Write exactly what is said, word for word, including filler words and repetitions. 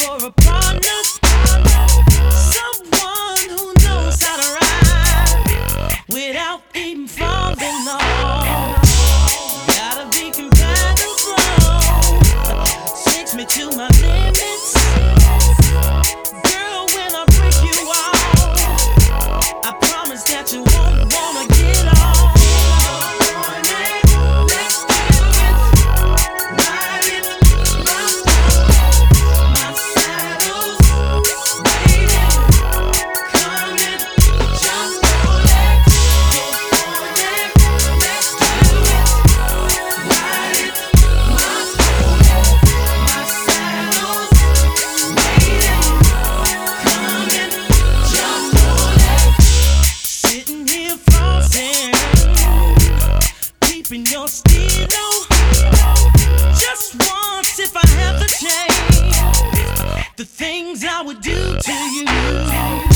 for a partner, someone who knows how to ride without even falling off. Gotta be compatible, takes me to my limits. Girl, when I break you off, I promise that you won't wanna get off. In your stilo, just once if I have the chance, the things I would do to you.